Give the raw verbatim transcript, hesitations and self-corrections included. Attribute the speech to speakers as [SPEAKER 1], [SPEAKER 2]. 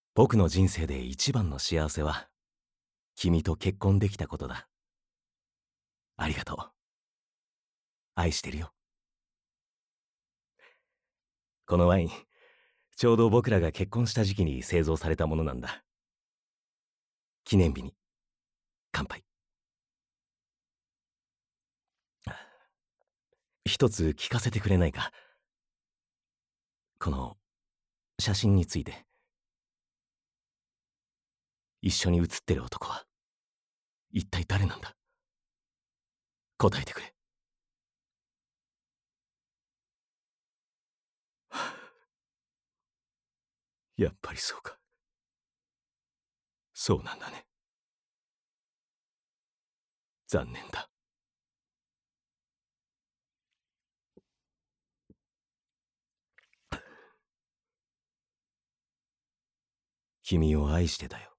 [SPEAKER 1] 僕の人生で一番の幸せは、君と結婚できたことだ。ありがとう。愛してるよ。このワイン、ちょうど僕らが結婚した時期に製造されたものなんだ。記念日に、乾杯。一つ聞かせてくれないか。この写真について。一緒に写ってる男は一体誰なんだ？答えてくれ。やっぱりそうか。そうなんだね。残念だ。君を愛してたよ。